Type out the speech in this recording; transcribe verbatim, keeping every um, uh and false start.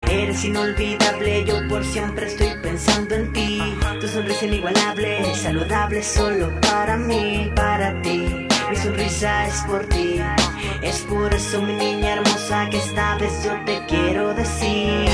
Eres inolvidable, yo por siempre estoy pensando en ti. Tu sonrisa inigualable, saludable solo para mí, para ti. Mi sonrisa es por ti, es por eso mi niña hermosa que esta vez yo te quiero decir.